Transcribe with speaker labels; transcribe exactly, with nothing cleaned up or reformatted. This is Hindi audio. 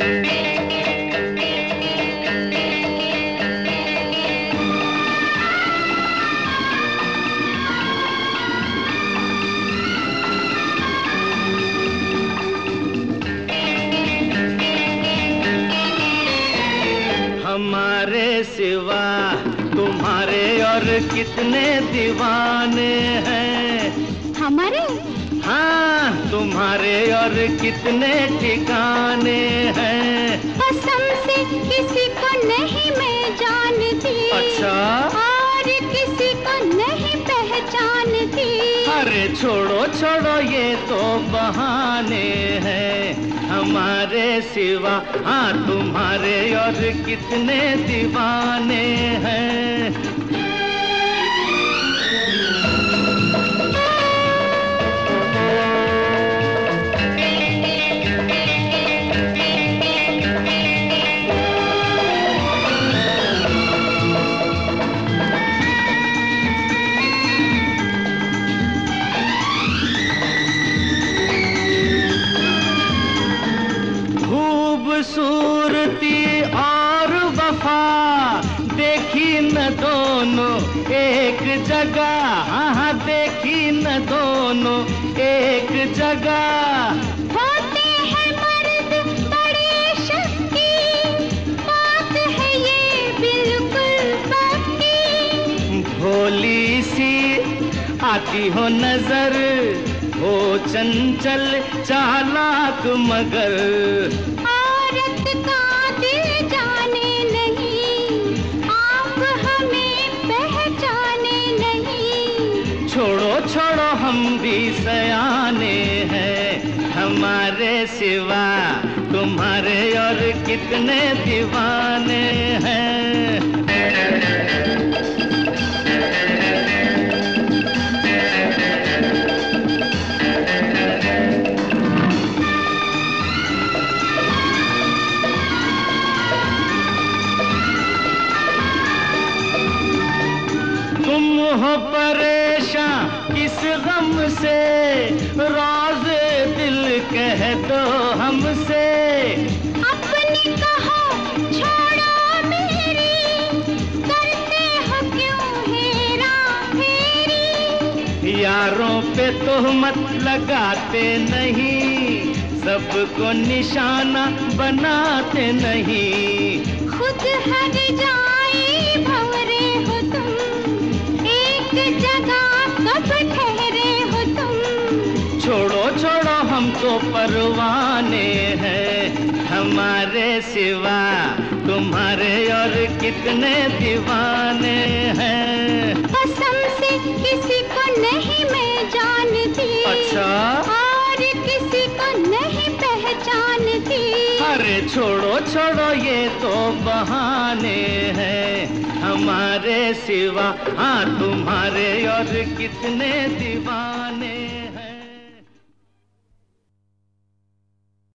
Speaker 1: हमारे सिवा तुम्हारे और कितने दीवाने हैं।
Speaker 2: हमारे?
Speaker 1: हाँ, तुम्हारे और कितने ठिकाने हैं।
Speaker 2: कसम से किसी को नहीं मैं जानती।
Speaker 1: अच्छा?
Speaker 2: और किसी को नहीं पहचानती।
Speaker 1: अरे छोड़ो छोड़ो ये तो बहाने हैं। हमारे सिवा हाँ तुम्हारे और कितने दीवाने हैं। खूबसूरती और वफा देखी न दोनों एक जगह। हाँ हाँ देखी न दोनों एक जगह।
Speaker 2: होते हैं मर्द बड़े शक्की, बात है ये बिल्कुल पक्की।
Speaker 1: भोली सी आती हो नजर, हो चंचल चालाक मगर।
Speaker 2: औरत का दिल जाने नहीं, आप हमें पहचाने नहीं।
Speaker 1: छोड़ो छोड़ो हम भी सयाने हैं। हमारे सिवा तुम्हारे और कितने दीवाने हैं। तुम हो परेशान किस गम से, राज़े दिल कह दो हमसे।
Speaker 2: अपनी कहो छोड़ो मेरी, करते हो क्यों हेरा फेरी।
Speaker 1: यारों पे तोहमत लगाते नहीं, सबको निशाना बनाते नहीं।
Speaker 2: खुद हर जाए भंवरे हो तुम, एक जगह कब ठहरे हो तुम।
Speaker 1: छोड़ो छोड़ो हम तो परवाने हैं। हमारे सिवा तुम्हारे और कितने दीवाने हैं।
Speaker 2: कसम से किसी को नहीं मैं जानती।
Speaker 1: अच्छा?
Speaker 2: और किसी को नहीं पहचानती।
Speaker 1: अरे छोड़ो छोड़ो ये तो बहाने हैं। हमारे सिवा हाँ तुम्हारे और कितने दीवाने